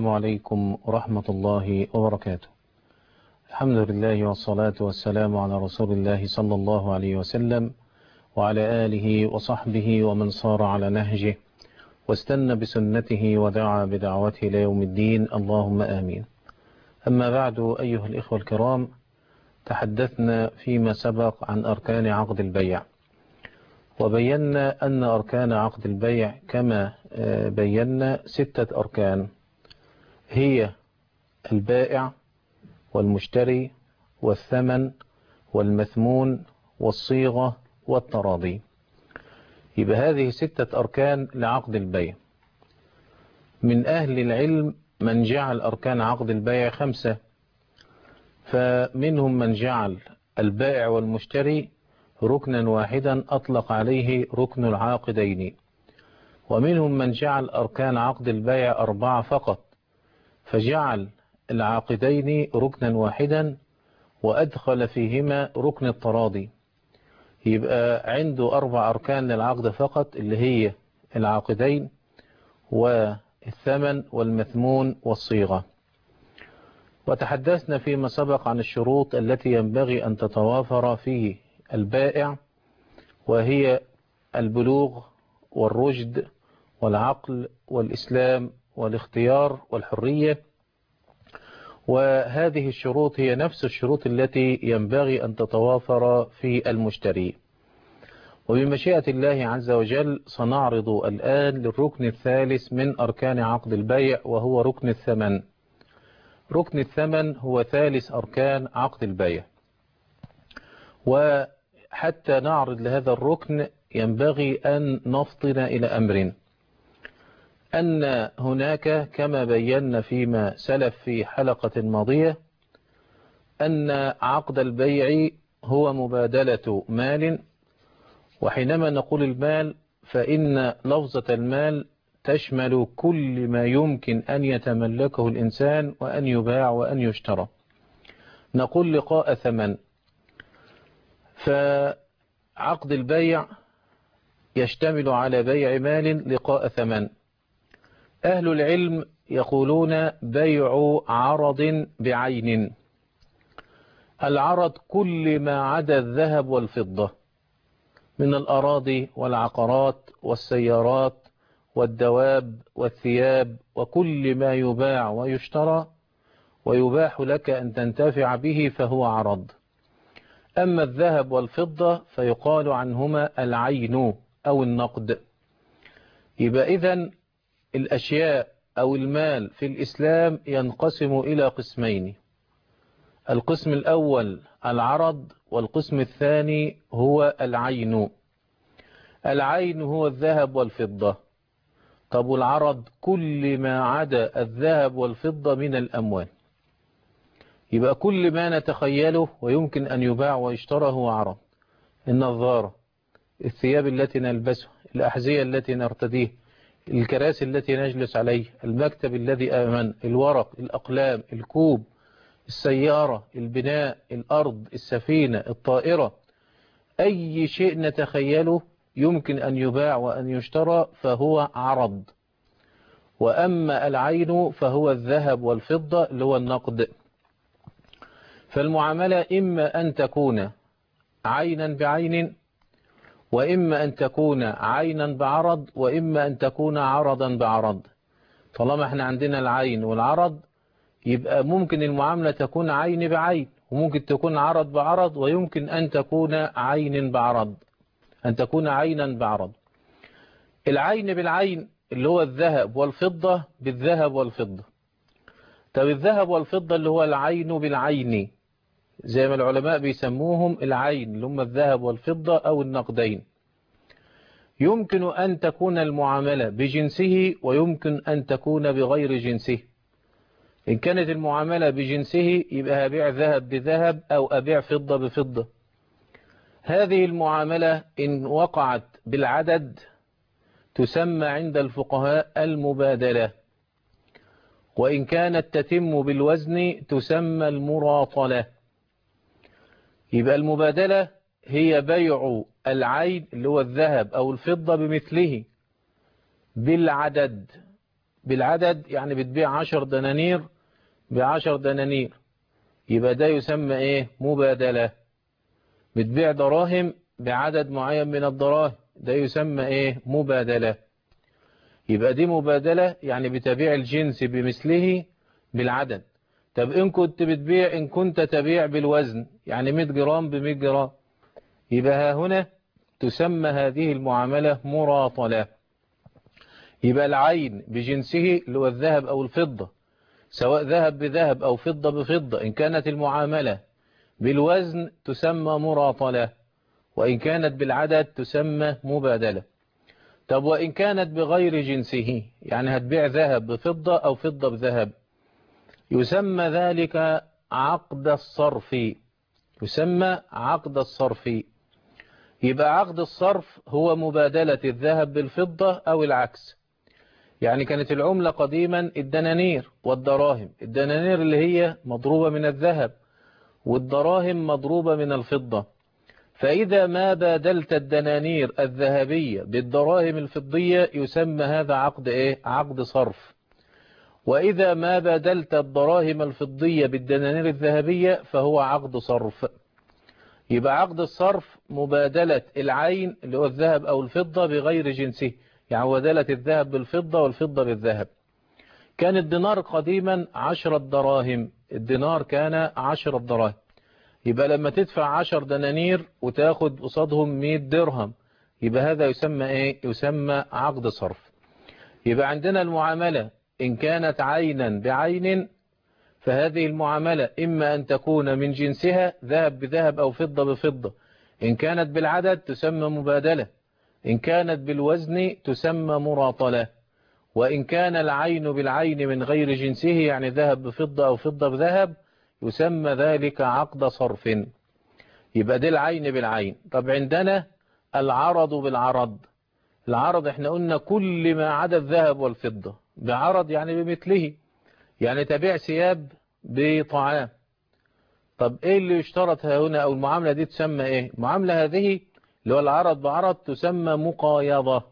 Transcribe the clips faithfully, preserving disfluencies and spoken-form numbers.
عليكم ورحمة الله وبركاته. الحمد لله والصلاة والسلام على رسول الله صلى الله عليه وسلم وعلى آله وصحبه ومن صار على نهجه واستنى بسنته ودعا بدعوته إلى يوم الدين، اللهم آمين. أما بعد، أيها الإخوة الكرام، تحدثنا فيما سبق عن أركان عقد البيع، وبينا أن أركان عقد البيع كما بينا ستة أركان، هي البائع والمشتري والثمن والمثمون والصيغة والتراضي. يبقى هذه ستة أركان لعقد البيع. من أهل العلم من جعل أركان عقد البيع خمسة، فمنهم من جعل البائع والمشتري ركنا واحدا أطلق عليه ركن العاقدين، ومنهم من جعل أركان عقد البيع أربعة فقط فجعل العاقدين ركنا واحدا وأدخل فيهما ركن التراضي. يبقى عنده أربع أركان للعقد فقط، اللي هي العاقدين والثمن والمثمون والصيغة. وتحدثنا فيما سبق عن الشروط التي ينبغي أن تتوافر في البائع، وهي البلوغ والرشد والعقل والإسلام والاختيار والحرية، وهذه الشروط هي نفس الشروط التي ينبغي أن تتوافر في المشتري. وبمشيئة الله عز وجل سنعرض الآن للركن الثالث من أركان عقد البيع، وهو ركن الثمن. ركن الثمن هو ثالث أركان عقد البيع. وحتى نعرض لهذا الركن ينبغي أن نفطن إلى أمر، أن هناك كما بينا فيما سلف في حلقة ماضية أن عقد البيع هو مبادلة مال، وحينما نقول المال فإن لفظة المال تشمل كل ما يمكن أن يتملكه الإنسان وأن يباع وأن يشترى. نقول لقاء ثمن، فعقد البيع يشتمل على بيع مال لقاء ثمن. أهل العلم يقولون بيع عرض بعين. العرض كل ما عدا الذهب والفضة من الأراضي والعقارات والسيارات والدواب والثياب، وكل ما يباع ويشترى ويباح لك أن تنتفع به فهو عرض. أما الذهب والفضة فيقال عنهما العين أو النقد. يبقى إذن الأشياء أو المال في الإسلام ينقسم إلى قسمين: القسم الأول العرض، والقسم الثاني هو العين. العين هو الذهب والفضة. طب والعرض كل ما عدا الذهب والفضة من الأموال. يبقى كل ما نتخيله ويمكن أن يباع ويشترى هو عرض: النظارة، الثياب التي نلبسها، الأحذية التي نرتديها، الكراسي التي نجلس عليه، المكتب الذي آمن، الورق، الأقلام، الكوب، السيارة، البناء، الأرض، السفينة، الطائرة، أي شيء نتخيله يمكن أن يباع وأن يشترى فهو عرض. وأما العين فهو الذهب والفضة اللي هو النقد. فالمعاملة إما أن تكون عينا بعين، وإما أن تكون عينا بعرض، وإما أن تكون عرضا بعرض. طالما احنا عندنا العين والعرض يبقى ممكن المعاملة تكون عين بعين، وممكن تكون عرض بعرض، ويمكن أن تكون عين بعرض، أن تكون عينا بعرض. العين بالعين اللي هو الذهب والفضة بالذهب والفضة. طب الذهب والفضة اللي هو العين بالعين زي ما العلماء بيسموهم العين اللي هم الذهب والفضة أو النقدين. يمكن أن تكون المعاملة بجنسه ويمكن أن تكون بغير جنسه. إن كانت المعاملة بجنسه يبقى أبيع ذهب بذهب أو أبيع فضة بفضة. هذه المعاملة إن وقعت بالعدد تسمى عند الفقهاء المبادلة، وإن كانت تتم بالوزن تسمى المراطلة. يبقى المبادلة هي بيع العين اللي هو الذهب أو الفضة بمثله بالعدد، بالعدد، يعني بتبيع عشر دنانير بعشر دنانير، يبقى ده يسمى ايه؟ مبادلة. بتبيع دراهم بعدد معين من الدراهم، ده يسمى ايه؟ مبادلة. يبقى دي مبادلة، يعني بتبيع الجنس بمثله بالعدد. طب إن كنت بتبيع إن كنت تبيع بالوزن، يعني مئة جرام ب مئة جرام، يبقى هنا تسمى هذه المعاملة مراطلة. يبقى العين بجنسه اللي هو الذهب أو الفضة، سواء ذهب بذهب أو فضة بفضة، إن كانت المعاملة بالوزن تسمى مراطلة، وإن كانت بالعدد تسمى مبادلة. طب وإن كانت بغير جنسه، يعني هتبيع ذهب بفضة أو فضة بذهب، يسمى ذلك عقد الصرف. يسمى عقد الصرف. يبقى عقد الصرف هو مبادلة الذهب بالفضة أو العكس. يعني كانت العملة قديما الدنانير والدراهم، الدنانير اللي هي مضروبة من الذهب والدراهم مضروبة من الفضة. فإذا ما بادلت الدنانير الذهبية بالدراهم الفضية يسمى هذا عقد إيه؟ عقد صرف. وإذا ما بادلت الدراهم الفضية بالدنانير الذهبية فهو عقد صرف. يبقى عقد الصرف مبادلة العين اللي هو الذهب أو الفضة بغير جنسه، يعني مبادلة الذهب بالفضة والفضة بالذهب. كان الدينار قديما عشرة دراهم، الدينار كان عشرة دراهم، يبقى لما تدفع عشر دنانير وتاخد قصادهم مئة درهم، يبقى هذا يسمى ايه؟ يسمى عقد صرف. يبقى عندنا المعاملة إن كانت عينا بعين، فهذه المعاملة إما أن تكون من جنسها ذهب بذهب أو فضة بفضة، إن كانت بالعدد تسمى مبادلة، إن كانت بالوزن تسمى مراطلة، وإن كان العين بالعين من غير جنسه، يعني ذهب بفضة أو فضة بذهب، يسمى ذلك عقد صرف. يبقى دي العين بالعين. طب عندنا العرض بالعرض. العرض احنا قلنا كل ما عدا الذهب والفضة بعرض، يعني بمثله، يعني تبيع ثياب بطعام. طب ايه اللي يشترط هنا، او المعاملة دي تسمى ايه؟ المعاملة هذه اللي هو العرض بعرض تسمى مقايضة.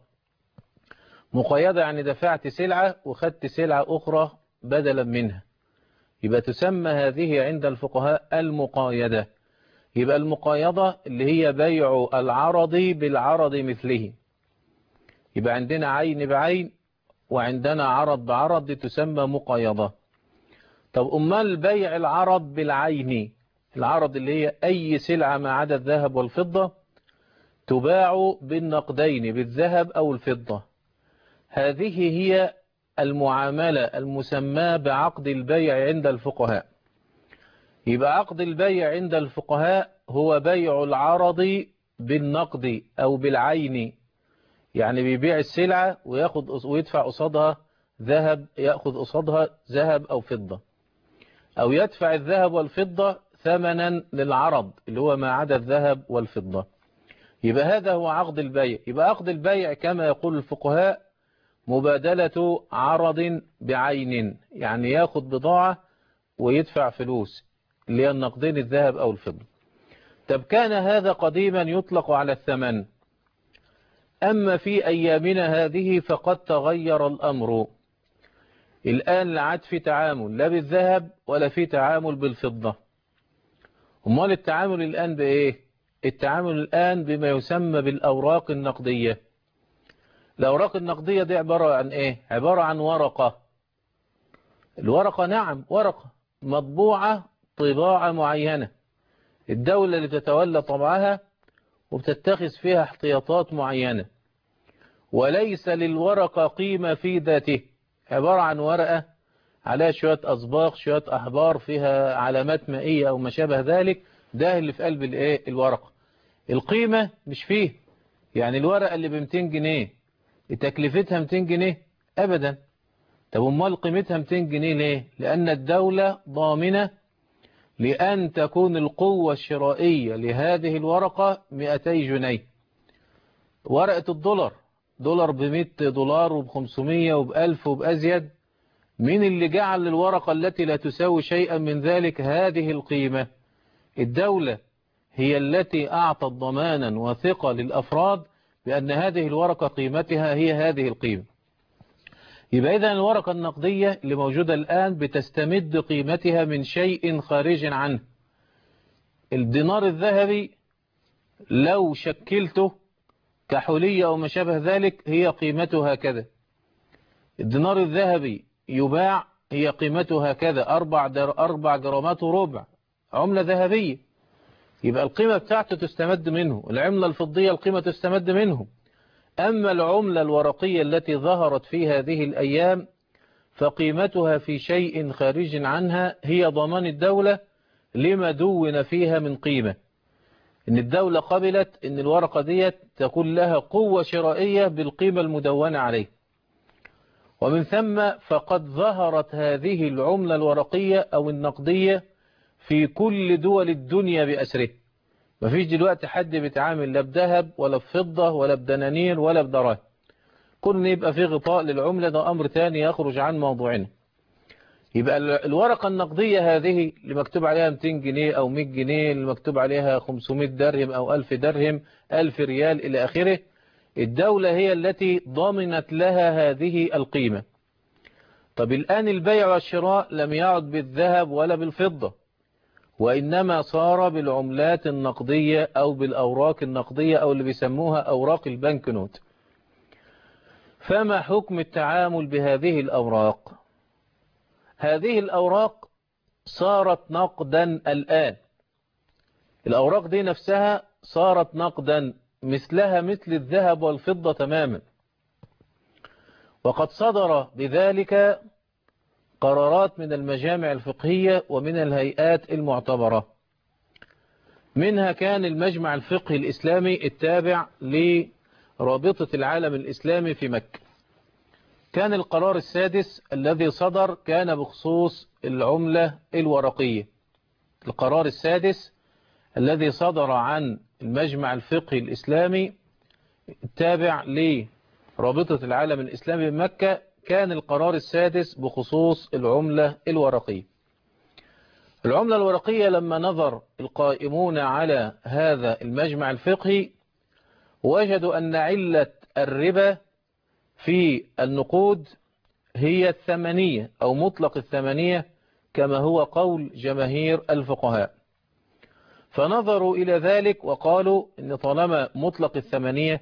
مقايضة يعني دفعت سلعة وخدت سلعة أخرى بدلا منها، يبقى تسمى هذه عند الفقهاء المقايدة. يبقى المقايضة اللي هي بيع العرض بالعرض مثله. يبقى عندنا عين بعين وعندنا عرض بعرض، دي تسمى مقايضة. طب أمال بيع العرض بالعين، العرض اللي هي أي سلعة ما عدا الذهب والفضة تباع بالنقدين بالذهب أو الفضة، هذه هي المعاملة المسماة بعقد البيع عند الفقهاء. يبقى عقد البيع عند الفقهاء هو بيع العرض بالنقد أو بالعين، يعني بيبيع السلعة وياخد ويدفع قصادها ذهب، يأخذ قصادها ذهب أو فضة، أو يدفع الذهب والفضة ثمنا للعرض اللي هو ما عدا الذهب والفضة. يبقى هذا هو عقد البيع. يبقى عقد البيع كما يقول الفقهاء مبادلة عرض بعين، يعني ياخد بضاعة ويدفع فلوس اللي هي النقدين الذهب أو الفضة. طب كان هذا قديما يطلق على الثمن، أما في أيامنا هذه فقد تغير الأمر. الآن لا عاد في تعامل لا بالذهب ولا في تعامل بالفضة. أمال التعامل الآن بإيه؟ التعامل الآن بما يسمى بالأوراق النقدية. الأوراق النقدية دي عبارة عن إيه؟ عبارة عن ورقة. الورقة نعم ورقة مطبوعة طباعة معينة، الدولة اللي بتتولى طبعها وبتتخذ فيها احتياطات معينة، وليس للورقة قيمة في ذاته، عبارة عن ورقة عليها شوية أصباغ شوية أحبار فيها علامات مائية أو ما شابه ذلك، ده اللي في قلب الإيه؟ الورقة. القيمة مش فيه، يعني الورقة اللي ب مئتين جنيه تكلفتها مئتين جنيه أبدا. طب امال قيمتها مئتين جنيه ليه؟ لأن الدولة ضامنة لأن تكون القوة الشرائية لهذه الورقة مئتي جنيه. ورقة الدولار، دولار بمئة دولار وبخمسمية وبألف وبأزيد، مين اللي جعل الورقة التي لا تساوي شيئا من ذلك هذه القيمة؟ الدولة هي التي أعطت ضمانا وثقة للأفراد بأن هذه الورقة قيمتها هي هذه القيمة. يبقى إذن الورقة النقدية اللي موجودة الآن بتستمد قيمتها من شيء خارج عنه. الدينار الذهبي لو شكلته كحولية أو ما شابه ذلك هي قيمته هكذا. الدينار الذهبي يباع هي قيمته هكذا، أربع, در أربع جرامات وربع عملة ذهبية، يبقى القيمة بتاعته تستمد منه. العملة الفضية القيمة تستمد منه. أما العملة الورقية التي ظهرت في هذه الأيام فقيمتها في شيء خارج عنها، هي ضمان الدولة لما دون فيها من قيمة. إن الدولة قبلت إن الورقة دي تكون لها قوة شرائية بالقيمة المدونة عليه. ومن ثم فقد ظهرت هذه العملة الورقية أو النقدية في كل دول الدنيا بأسره. مفيش دلوقتي حد بيتعامل لا بذهب ولا بفضة ولا بدنانير ولا بدراهم. كل يبقى في غطاء للعملة، ده أمر ثاني يخرج عن موضوعنا. يبقى الورقة النقدية هذه اللي مكتوب عليها مئتين جنيه أو مئة جنيه، اللي مكتوب عليها خمسمئة درهم أو ألف درهم، ألف ريال إلى آخره، الدولة هي التي ضمنت لها هذه القيمة. طب الآن البيع والشراء لم يعد بالذهب ولا بالفضة، وإنما صار بالعملات النقدية أو بالأوراق النقدية أو اللي بيسموها أوراق البنك نوت. فما حكم التعامل بهذه الأوراق؟ هذه الأوراق صارت نقدا الآن. الأوراق دي نفسها صارت نقدا مثلها مثل الذهب والفضة تماما. وقد صدر بذلك قرارات من المجامع الفقهية ومن الهيئات المعتبرة. منها كان المجمع الفقهي الإسلامي التابع لرابطة العالم الإسلامي في مكة. كان القرار السادس الذي صدر كان بخصوص العملة الورقية. القرار السادس الذي صدر عن المجمع الفقهي الإسلامي التابع لرابطة العالم الإسلامي بمكة كان القرار السادس بخصوص العملة الورقية. العملة الورقية لما نظر القائمون على هذا المجمع الفقهي وجدوا أن علة الربا في النقود هي الثمنية أو مطلق الثمنية كما هو قول جماهير الفقهاء. فنظروا إلى ذلك وقالوا إن طالما مطلق الثمنية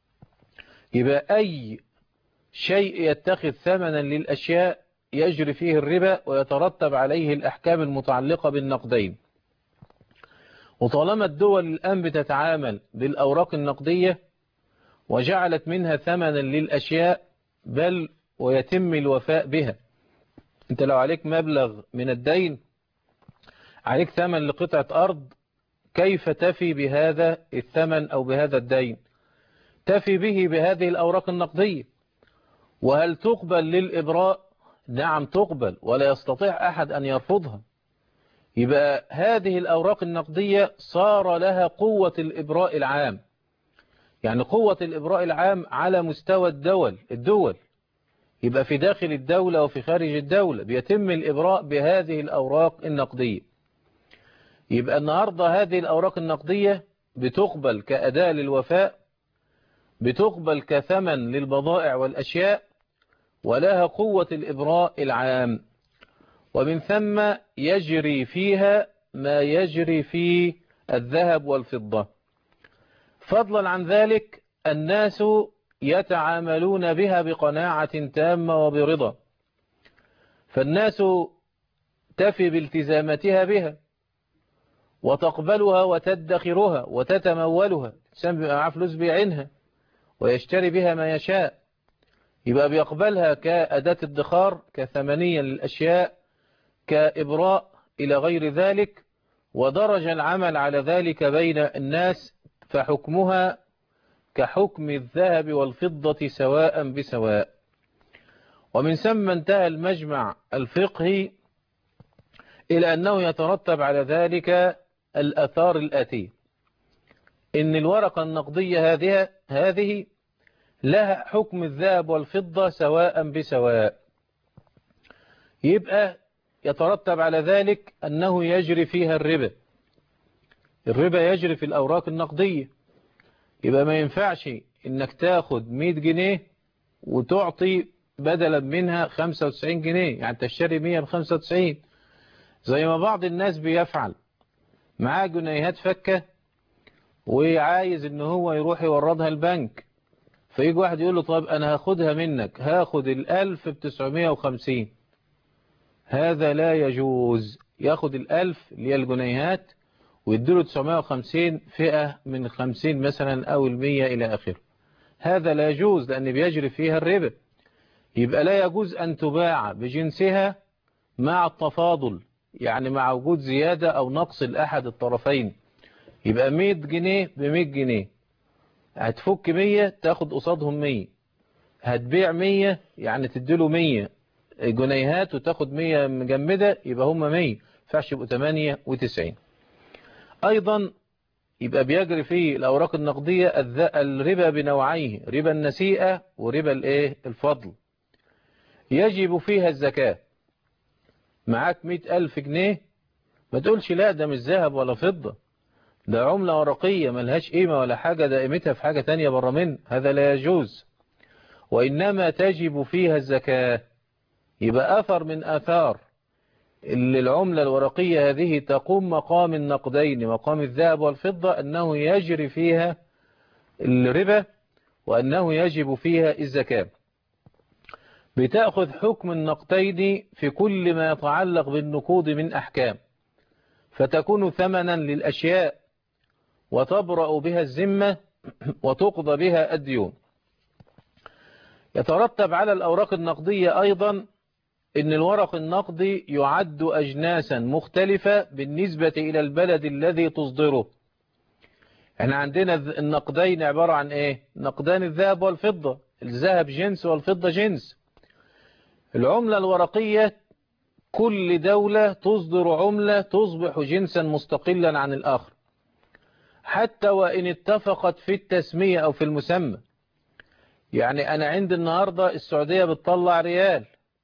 يبقى أي شيء يتخذ ثمنا للأشياء يجري فيه الربا ويترتب عليه الأحكام المتعلقة بالنقدين. وطالما الدول الآن بتتعامل بالأوراق النقدية وجعلت منها ثمنا للأشياء بل ويتم الوفاء بها. انت لو عليك مبلغ من الدين عليك ثمن لقطعة أرض، كيف تفي بهذا الثمن أو بهذا الدين؟ تفي به بهذه الأوراق النقدية. وهل تقبل للإبراء؟ نعم تقبل، ولا يستطيع أحد أن يرفضها. يبقى هذه الأوراق النقدية صار لها قوة الإبراء العام، يعني قوة الإبراء العام على مستوى الدول الدول يبقى في داخل الدولة وفي خارج الدولة بيتم الإبراء بهذه الأوراق النقدية. يبقى النهاردة هذه الأوراق النقدية بتقبل كأداة للوفاء، بتقبل كثمن للبضائع والأشياء، ولها قوة الإبراء العام. ومن ثم يجري فيها ما يجري في الذهب والفضة. فضلا عن ذلك الناس يتعاملون بها بقناعة تامة وبرضا، فالناس تفي بالتزاماتها بها وتقبلها وتدخرها وتتمولها. الإنسان بيبقى معاه فلوس بيعينها ويشتري بها ما يشاء، يبقى بيقبلها كأداة ادخار كثمنيا للأشياء كإبراء إلى غير ذلك. ودرج العمل على ذلك بين الناس فحكمها كحكم الذهب والفضة سواء بسواء. ومن ثم انتهى المجمع الفقهي إلى أنه يترتب على ذلك الآثار الآتية: إن الورقة النقدية هذه هذه لها حكم الذهب والفضة سواء بسواء. يبقى يترتب على ذلك أنه يجري فيها الربا. الربا يجري في الأوراق النقدية. يبقى ما ينفعش إنك تاخد مئة جنيه وتعطي بدلا منها خمسة وتسعين جنيه، يعني تشتري مية بخمسة وتسعين. زي ما بعض الناس بيفعل، معاه جنيهات فكة وعايز ان هو يروح يوردها البنك، فيجي واحد يقول له طيب انا هاخدها منك، هاخد الالف بتسعمية وخمسين. هذا لا يجوز. ياخد الالف اللي هي الجنيهات ويديله تسعمية وخمسين، فئة من خمسين مثلا او المية الى اخره. هذا لا يجوز لان بيجري فيها الربا. يبقى لا يجوز ان تباع بجنسها مع التفاضل، يعني مع وجود زيادة او نقص لأحد الطرفين. يبقى مية جنيه بمية جنيه، هتفك مية تاخد قصادهم مية، هتبيع مية يعني تديله مية جنيهات وتاخد مية مجمدة، يبقى هم مية، فعش يبقوا تمانية وتسعين. ايضا يبقى بيجري فيه الاوراق النقدية الربا بنوعيه، ربا النسيئة وربا الايه الفضل. يجب فيها الزكاة. معاك مئة الف جنيه، ما تقولش لا ده مش ذهب ولا فضة، ده عملة ورقية ملهاش قيمة ولا حاجة، ده قيمتها في حاجة تانية برا منه. هذا لا يجوز، وإنما تجب فيها الزكاة. يبقى أثر من آثار اللي العملة الورقية هذه تقوم مقام النقدين، مقام الذهب والفضة، أنه يجري فيها الربا وأنه يجب فيها الزكاة. بتأخذ حكم النقدين في كل ما يتعلق بالنقود من أحكام، فتكون ثمنا للأشياء وتبرأ بها الذمة وتقضى بها الديون. يترتب على الأوراق النقدية أيضا إن الورق النقدي يعد أجناسا مختلفة بالنسبة إلى البلد الذي تصدره. احنا عندنا النقدين عبارة عن إيه؟ نقدان الذهب والفضة، الذهب جنس والفضة جنس. العملة الورقية كل دولة تصدر عملة تصبح جنسا مستقلا عن الآخر، حتى وإن اتفقت في التسمية أو في المسمى. يعني أنا عندي النهاردة السعودية بتطلع ريال،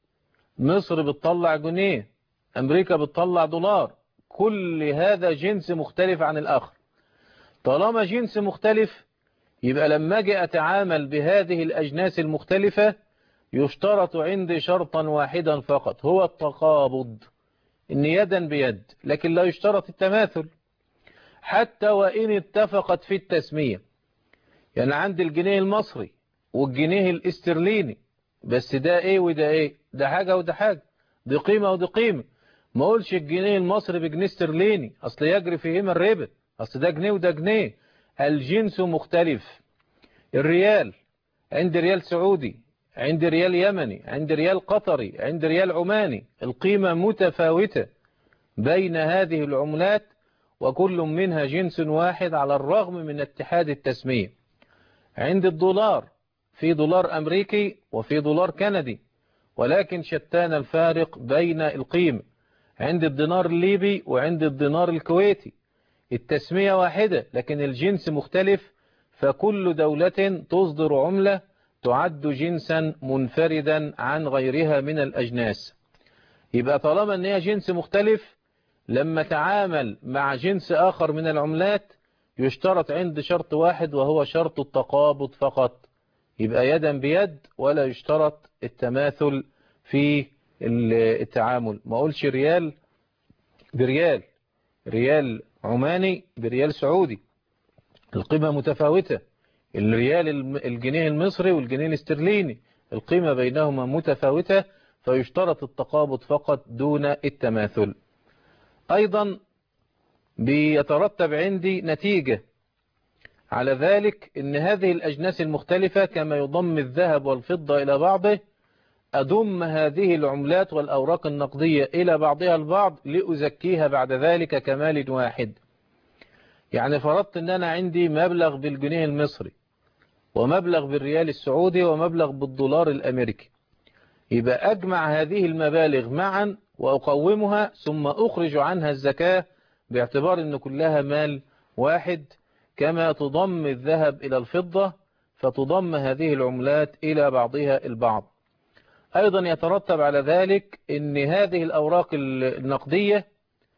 مصر بتطلع جنيه، أمريكا بتطلع دولار، كل هذا جنس مختلف عن الآخر. طالما جنس مختلف، يبقى لما أجي أتعامل بهذه الأجناس المختلفة يشترط عندي شرطا واحدا فقط، هو التقابض، إن يدا بيد، لكن لا يشترط التماثل حتى وإن اتفقت في التسمية. يعني عندي الجنيه المصري والجنيه الاسترليني، بس ده ايه وده ايه، ده حاجة وده حاجة، دي قيمة ودي قيمة. ما اقولش الجنيه المصري بجنيه استرليني، اصل يجري فيهما الربا، اصل ده جنيه وده جنيه. الجنس مختلف. الريال، عندي ريال سعودي، عندي ريال يمني، عندي ريال قطري، عندي ريال عماني، القيمة متفاوتة بين هذه العملات، وكل منها جنس واحد على الرغم من اتحاد التسمية. عند الدولار، في دولار أمريكي وفي دولار كندي، ولكن شتان الفارق بين القيمة. عند الدينار الليبي وعند الدينار الكويتي، التسمية واحدة لكن الجنس مختلف، فكل دولة تصدر عملة تعد جنسا منفردا عن غيرها من الأجناس. يبقى طالما أن هي جنس مختلف، لما تعامل مع جنس آخر من العملات يشترط عند شرط واحد وهو شرط التقابض فقط، يبقى يدا بيد، ولا يشترط التماثل في التعامل. ما أقولش ريال بريال، ريال عماني بريال سعودي، القيمة متفاوتة. الريال الجنيه المصري والجنيه الاسترليني القيمة بينهما متفاوتة، فيشترط التقابض فقط دون التماثل. أيضا بيترتب عندي نتيجة على ذلك إن هذه الأجناس المختلفة كما يضم الذهب والفضة إلى بعضه، أضم هذه العملات والأوراق النقدية إلى بعضها البعض لأزكيها بعد ذلك كمال واحد. يعني فرضت أن أنا عندي مبلغ بالجنيه المصري ومبلغ بالريال السعودي ومبلغ بالدولار الأمريكي، يبقى أجمع هذه المبالغ معا وأقومها ثم أخرج عنها الزكاة باعتبار أن كلها مال واحد، كما تضم الذهب إلى الفضة فتضم هذه العملات إلى بعضها البعض. أيضا يترتب على ذلك أن هذه الأوراق النقدية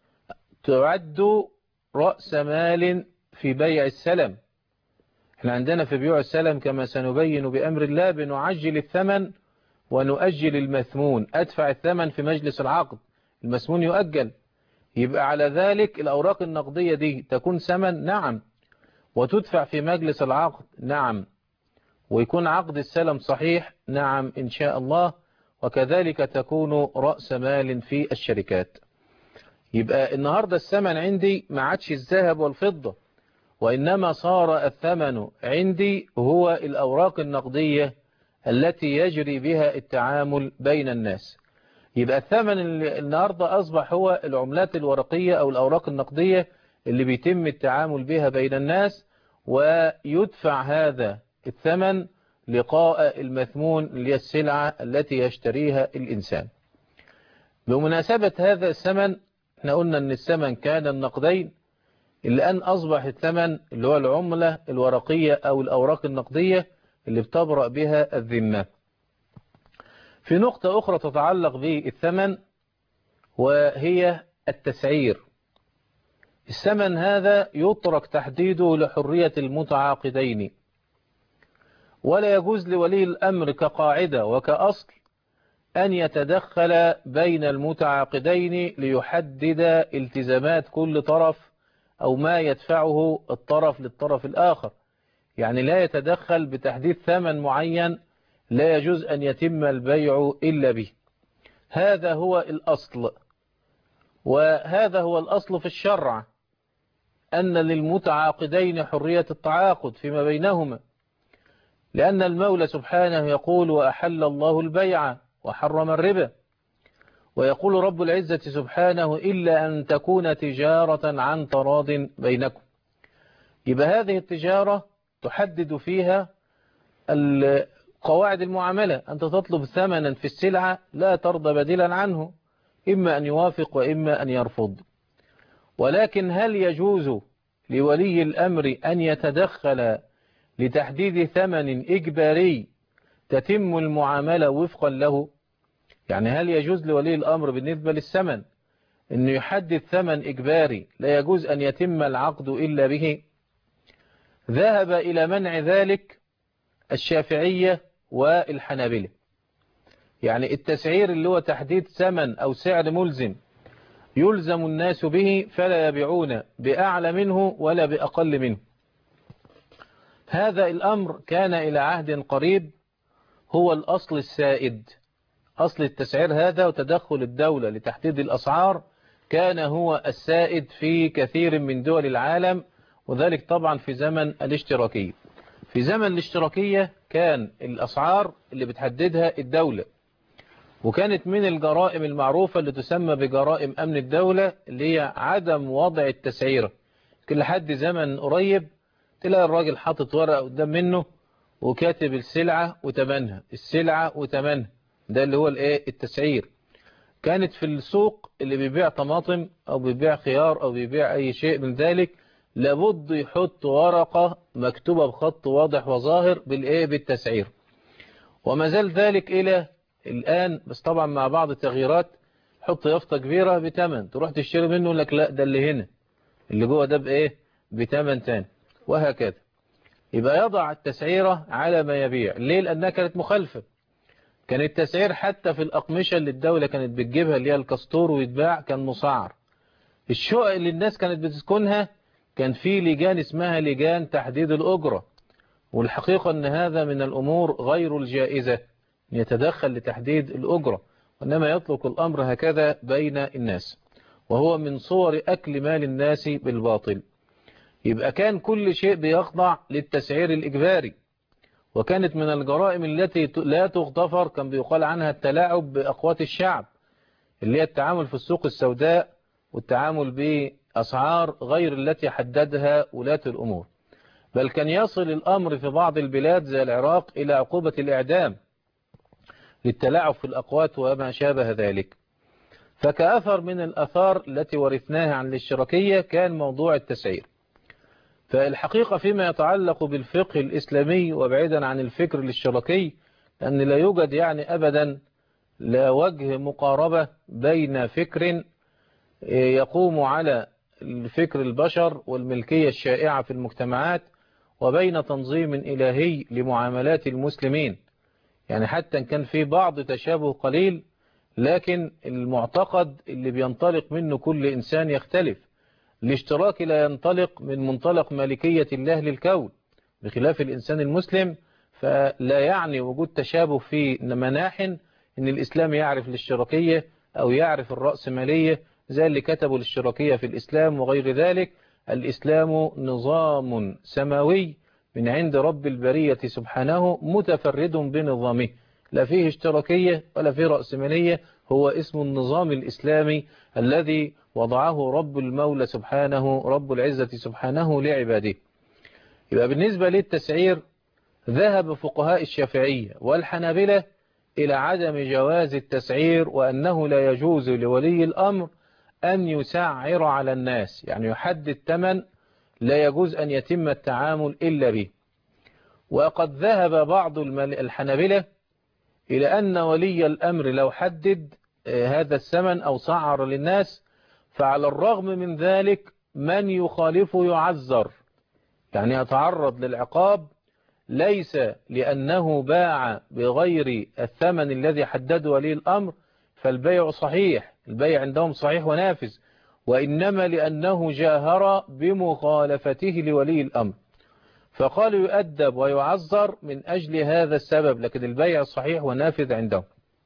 تعد رأس مال في بيع السلم. احنا عندنا في بيع السلم كما سنبين بأمر الله بنعجل الثمن ونؤجل المثمون، أدفع الثمن في مجلس العقد، المثمون يؤجل، يبقى على ذلك الأوراق النقدية دي تكون ثمن، نعم، وتدفع في مجلس العقد، نعم، ويكون عقد السلم صحيح، نعم إن شاء الله، وكذلك تكون رأس مال في الشركات. يبقى النهاردة الثمن عندي ما عادش الذهب والفضة، وإنما صار الثمن عندي هو الأوراق النقدية التي يجري بها التعامل بين الناس. يبقى الثمن النهاردة أصبح هو العملات الورقية أو الأوراق النقدية اللي بيتم التعامل بها بين الناس، ويدفع هذا الثمن لقاء المثمون اللي هي السلعة التي يشتريها الإنسان. بمناسبة هذا الثمن، احنا قلنا أن الثمن كان النقدين، الآن أصبح الثمن اللي هو العملة الورقية أو الأوراق النقدية اللي بتبرأ بها الذمة. في نقطة أخرى تتعلق بالثمن، وهي التسعير. الثمن هذا يترك تحديده لحرية المتعاقدين، ولا يجوز لولي الأمر كقاعدة وكأصل أن يتدخل بين المتعاقدين ليحدد التزامات كل طرف أو ما يدفعه الطرف للطرف الآخر. يعني لا يتدخل بتحديد ثمن معين لا يجوز أن يتم البيع إلا به. هذا هو الأصل، وهذا هو الأصل في الشرع، أن للمتعاقدين حرية التعاقد فيما بينهما، لأن المولى سبحانه يقول: وأحل الله البيع وحرم الربا. ويقول رب العزة سبحانه: إلا أن تكون تجارة عن تراض بينكم. يبقى هذه التجارة تحدد فيها قواعد المعاملة، أنت تطلب ثمنا في السلعة لا ترضى بديلا عنه، إما أن يوافق وإما أن يرفض. ولكن هل يجوز لولي الأمر أن يتدخل لتحديد ثمن إجباري تتم المعاملة وفقا له؟ يعني هل يجوز لولي الأمر بالنسبة للثمن أنه يحدد ثمن إجباري لا يجوز أن يتم العقد إلا به؟ ذهب إلى منع ذلك الشافعية والحنابلة. يعني التسعير اللي هو تحديد ثمن أو سعر ملزم يلزم الناس به، فلا يبيعون بأعلى منه ولا بأقل منه. هذا الأمر كان إلى عهد قريب هو الأصل السائد. أصل التسعير هذا وتدخل الدولة لتحديد الأسعار كان هو السائد في كثير من دول العالم، وذلك طبعا في زمن الاشتراكية. في زمن الاشتراكية كان الأسعار اللي بتحددها الدولة، وكانت من الجرائم المعروفة اللي تسمى بجرائم أمن الدولة اللي هي عدم وضع التسعيرة. كل حد زمن قريب تلاقي الراجل حاطط ورقة قدام منه وكاتب السلعة وتمنها، السلعة وتمنها، ده اللي هو الايه التسعير. كانت في السوق اللي بيبيع طماطم أو بيبيع خيار أو بيبيع أي شيء من ذلك لابد يحط ورقة مكتوبة بخط واضح وظاهر بالايه بالتسعير، وما زال ذلك إلى الآن، بس طبعا مع بعض التغييرات. حط يافطة كبيرة بتمن، تروح تشتري منه لك لا ده اللي هنا اللي جوه ده بإيه بتمن تاني، وهكذا. يبقى يضع التسعيرة على ما يبيع. ليه؟ لأنها كانت مخالفة. كان التسعير حتى في الأقمشة اللي الدولة كانت بتجيبها اللي هي الكستور ويتباع كان مسعر. الشقق اللي الناس كانت بتسكنها كان في لجان اسمها لجان تحديد الأجرة، والحقيقة أن هذا من الأمور غير الجائزة يتدخل لتحديد الأجرة، وإنما يطلق الأمر هكذا بين الناس، وهو من صور أكل مال الناس بالباطل. يبقى كان كل شيء بيخضع للتسعير الإجباري، وكانت من الجرائم التي لا تغتفر كان بيقال عنها التلاعب بأقوات الشعب، اللي هي التعامل في السوق السوداء والتعامل بأسعار غير التي حددها ولاة الأمور. بل كان يصل الأمر في بعض البلاد زي العراق إلى عقوبة الإعدام للتلاعب في الأقوات وما شابه ذلك. فكأثر من الأثار التي ورثناها عن الاشتراكية كان موضوع التسعير. فالحقيقة فيما يتعلق بالفقه الإسلامي وبعيدا عن الفكر الاشتراكي، أن لا يوجد يعني أبدا لا وجه مقاربة بين فكر يقوم على الفكر البشر والملكية الشائعة في المجتمعات وبين تنظيم إلهي لمعاملات المسلمين. يعني حتى إن كان في بعض تشابه قليل، لكن المعتقد اللي بينطلق منه كل إنسان يختلف. الاشتراك لا ينطلق من منطلق مالكية الله للكون، بخلاف الإنسان المسلم، فلا يعني وجود تشابه في مناح إن الإسلام يعرف الاشتراكية أو يعرف الرأسمالية زي اللي كتبوا الاشتراكية في الإسلام وغير ذلك. الإسلام نظام سماوي من عند رب البرية سبحانه متفرد بنظامه، لا فيه اشتراكية ولا فيه رأسمالية، هو اسم النظام الإسلامي الذي وضعه رب المولى سبحانه رب العزة سبحانه لعباده. يبقى بالنسبة للتسعير ذهب فقهاء الشافعية والحنابلة إلى عدم جواز التسعير، وأنه لا يجوز لولي الأمر أن يسعر على الناس، يعني يحدد ثمن لا يجوز أن يتم التعامل إلا به. وقد ذهب بعض الحنابلة إلى أن ولي الأمر لو حدد هذا الثمن أو سعر للناس فعلى الرغم من ذلك من يخالفه يعذر، يعني يتعرض للعقاب، ليس لأنه باع بغير الثمن الذي حدده ولي الأمر فالبيع صحيح، البيع عندهم صحيح ونافذ، وإنما لأنه جاهر بمخالفته لولي الأمر، فقالوا يؤدب ويعذر من أجل هذا السبب، لكن البيع صحيح ونافذ عندهم.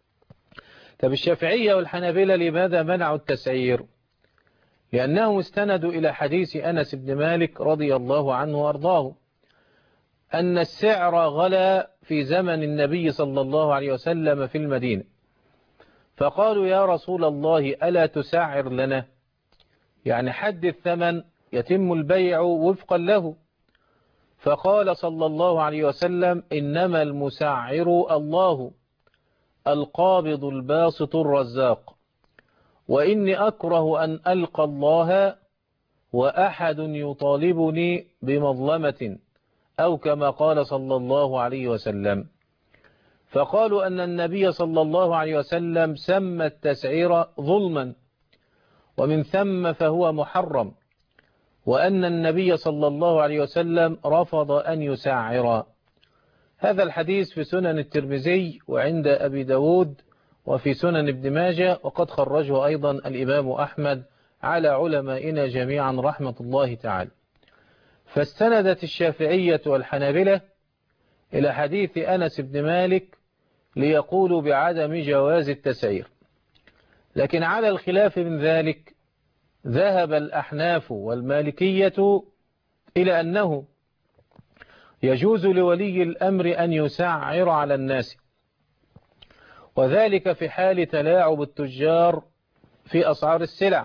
طب الشافعية والحنابلة لماذا منعوا التسعير؟ لأنهم استندوا إلى حديث أنس بن مالك رضي الله عنه وأرضاه أن السعر غلا في زمن النبي صلى الله عليه وسلم في المدينة، فقالوا يا رسول الله ألا تسعر لنا، يعني حد الثمن يتم البيع وفقا له. فقال صلى الله عليه وسلم إنما المسعر الله القابض الباسط الرزاق، وإني أكره أن ألقى الله وأحد يطالبني بمظلمة، أو كما قال صلى الله عليه وسلم. فقالوا أن النبي صلى الله عليه وسلم سمى التسعير ظلما، ومن ثم فهو محرم، وأن النبي صلى الله عليه وسلم رفض أن يسعر. هذا الحديث في سنن الترمذي وعند أبي داود وفي سنن ابن ماجه، وقد خرجه أيضا الإمام أحمد على علمائنا جميعا رحمة الله تعالى. فاستندت الشافعية والحنابلة إلى حديث أنس بن مالك ليقولوا بعدم جواز التسعير، لكن على الخلاف من ذلك ذهب الأحناف والمالكية إلى أنه يجوز لولي الأمر أن يسعر على الناس، وذلك في حال تلاعب التجار في أسعار السلع،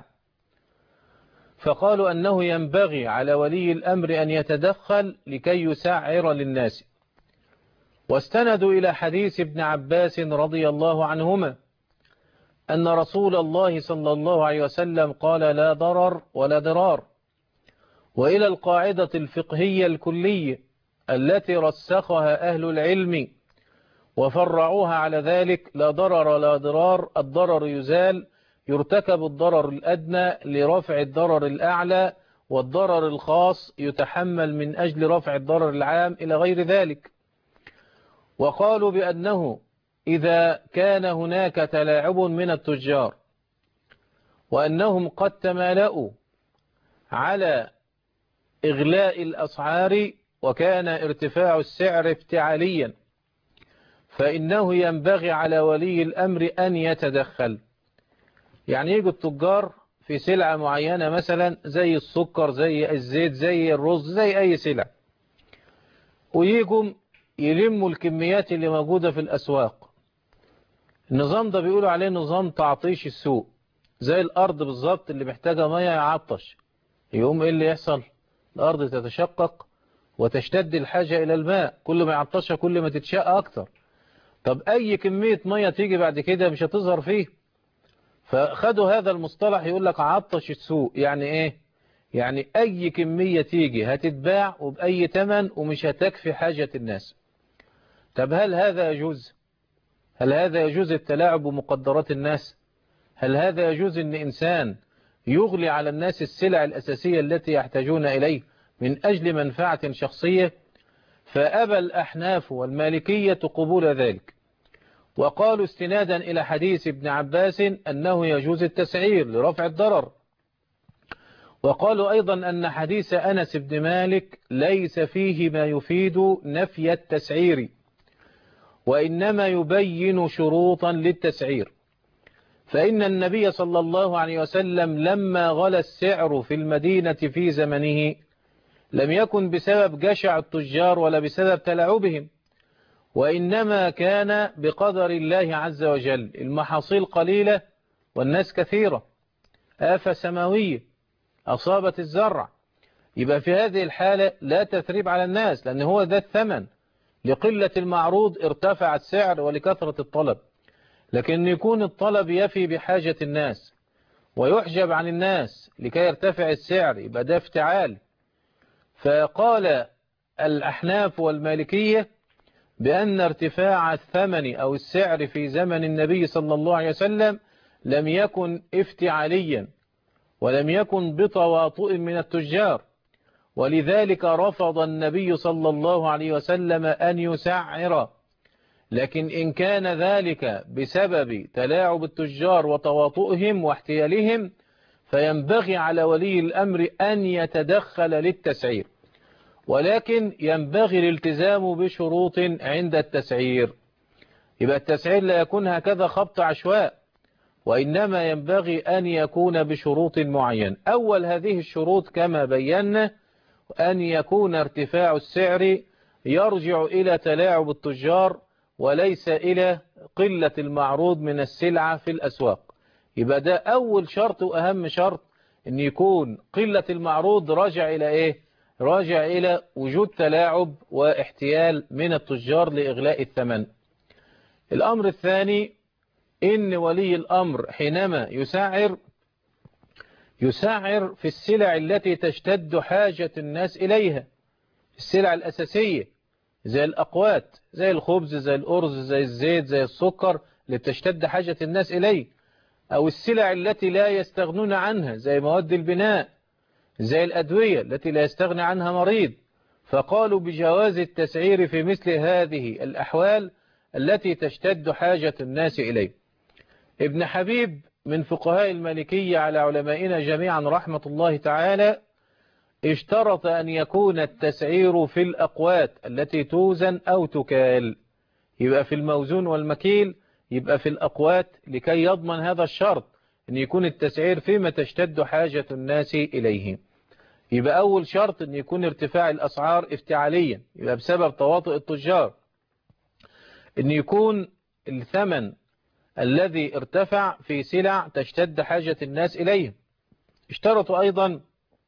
فقالوا أنه ينبغي على ولي الأمر أن يتدخل لكي يسعر للناس. واستندوا إلى حديث ابن عباس رضي الله عنهما أن رسول الله صلى الله عليه وسلم قال لا ضرر ولا ضرار، وإلى القاعدة الفقهية الكلية التي رسخها أهل العلم وفرعوها على ذلك لا ضرر ولا ضرار، الضرر يزال، يرتكب الضرر الأدنى لرفع الضرر الأعلى، والضرر الخاص يتحمل من أجل رفع الضرر العام إلى غير ذلك. وقالوا بأنه إذا كان هناك تلاعب من التجار وأنهم قد تمالأوا على إغلاء الأسعار وكان ارتفاع السعر افتعاليا، فإنه ينبغي على ولي الأمر أن يتدخل. يعني يجوا التجار في سلعة معينة مثلا زي السكر زي الزيت زي الرز زي أي سلع، ويجوا يلموا الكميات اللي موجودة في الأسواق. النظام ده بيقولوا عليه نظام تعطيش السوق، زي الأرض بالظبط اللي محتاجة مية يعطش، يقوم إيه اللي يحصل؟ الأرض تتشقق وتشتد الحاجة إلى الماء، كل ما يعطشها كل ما تتشق أكتر. طب أي كمية مية تيجي بعد كده مش هتظهر فيه، فخدوا هذا المصطلح يقول لك عطش السوق. يعني إيه؟ يعني أي كمية تيجي هتتباع وبأي تمن ومش هتكفي حاجة الناس. طب هل هذا يجوز؟ هل هذا يجوز التلاعب بمقدرات الناس؟ هل هذا يجوز أن إنسان يغلي على الناس السلع الأساسية التي يحتاجون إليه من أجل منفعة شخصية؟ فأبى الأحناف والمالكية قبول ذلك، وقالوا استنادا إلى حديث ابن عباس أنه يجوز التسعير لرفع الضرر. وقالوا أيضا أن حديث أنس بن مالك ليس فيه ما يفيد نفي التسعير، وإنما يبين شروطا للتسعير. فإن النبي صلى الله عليه وسلم لما غلى السعر في المدينة في زمنه لم يكن بسبب جشع التجار ولا بسبب تلاعبهم، وإنما كان بقدر الله عز وجل. المحاصيل قليلة والناس كثيرة، آفة سماوية أصابت الزرع، يبقى في هذه الحالة لا تثريب على الناس، لأن هو ده الثمن. لقلة المعروض ارتفع السعر ولكثرة الطلب، لكن يكون الطلب يفي بحاجة الناس ويحجب عن الناس لكي يرتفع السعر، يبقى ده افتعال. فقال الأحناف والمالكية بأن ارتفاع الثمن أو السعر في زمن النبي صلى الله عليه وسلم لم يكن افتعاليا ولم يكن بتواطؤ من التجار، ولذلك رفض النبي صلى الله عليه وسلم أن يسعر. لكن إن كان ذلك بسبب تلاعب التجار وتواطؤهم واحتيالهم فينبغي على ولي الأمر أن يتدخل للتسعير، ولكن ينبغي الالتزام بشروط عند التسعير. يبقى التسعير لا يكون هكذا خبط عشواء، وإنما ينبغي أن يكون بشروط معينة. أول هذه الشروط كما بينا أن يكون ارتفاع السعر يرجع إلى تلاعب التجار وليس إلى قلة المعروض من السلعة في الأسواق. يبقى ده أول شرط وأهم شرط، أن يكون قلة المعروض راجع إلى إيه؟ راجع إلى وجود تلاعب واحتيال من التجار لإغلاء الثمن. الأمر الثاني إن ولي الأمر حينما يسعر يسعر في السلع التي تشتد حاجة الناس إليها، السلع الأساسية زي الأقوات، زي الخبز، زي الأرز، زي الزيت، زي السكر اللي تشتد حاجة الناس إليه، أو السلع التي لا يستغنون عنها زي مواد البناء، زي الأدوية التي لا يستغني عنها مريض. فقالوا بجواز التسعير في مثل هذه الأحوال التي تشتد حاجة الناس إليه. ابن حبيب من فقهاء المالكية على علمائنا جميعا رحمة الله تعالى اشترط أن يكون التسعير في الأقوات التي توزن أو تكال، يبقى في الموزون والمكيل، يبقى في الأقوات، لكي يضمن هذا الشرط أن يكون التسعير فيما تشتد حاجة الناس إليه. يبقى أول شرط أن يكون ارتفاع الأسعار افتعاليا، يبقى بسبب تواطؤ التجار. أن يكون الثمن الذي ارتفع في سلع تشتد حاجة الناس إليه. اشترطوا أيضا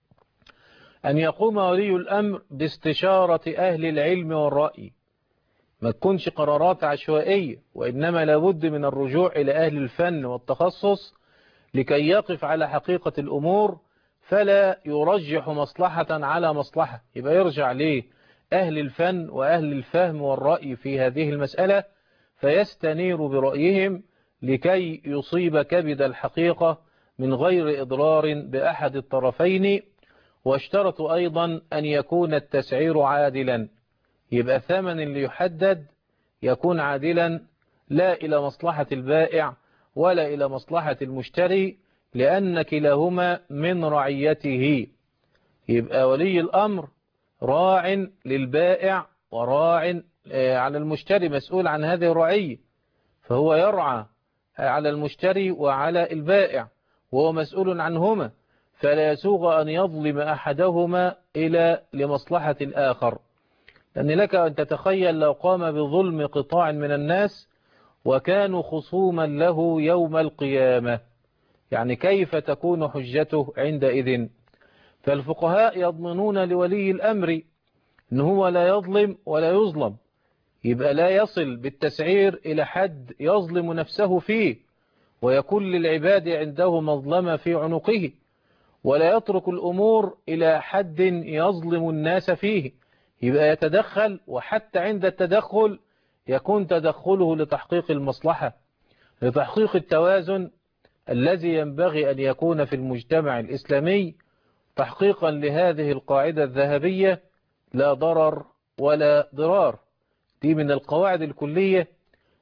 أن يقوم ولي الأمر باستشارة أهل العلم والرأي، ما تكونش قرارات عشوائية، وإنما لابد من الرجوع إلى أهل الفن والتخصص لكي يقف على حقيقة الأمور، فلا يرجح مصلحة على مصلحة. يبقى يرجع ليه أهل الفن وأهل الفهم والرأي في هذه المسألة فيستنير برأيهم لكي يصيب كبد الحقيقة من غير إضرار بأحد الطرفين. واشترطوا أيضا أن يكون التسعير عادلا، يبقى الثمن اللي يحدد يكون عادلا، لا إلى مصلحة البائع ولا إلى مصلحة المشتري، لأن كلاهما من رعيته. يبقى ولي الأمر راع للبائع وراع على المشتري، مسؤول عن هذه الرعية، فهو يرعى على المشتري وعلى البائع وهو مسؤول عنهما، فلا يسوغ أن يظلم أحدهما إلى لمصلحة الآخر. لأن لك أن تتخيل لو قام بظلم قطاع من الناس وكانوا خصوما له يوم القيامة، يعني كيف تكون حجته عندئذ؟ فالفقهاء يضمنون لولي الأمر إن هو لا يظلم ولا يظلم، يبقى لا يصل بالتسعير إلى حد يظلم نفسه فيه ويكون للعباد عنده مظلمة في عنقه، ولا يترك الأمور إلى حد يظلم الناس فيه، يبقى يتدخل، وحتى عند التدخل يكون تدخله لتحقيق المصلحة، لتحقيق التوازن الذي ينبغي أن يكون في المجتمع الإسلامي، تحقيقا لهذه القاعدة الذهبية: لا ضرر ولا ضرار. دي من القواعد الكلية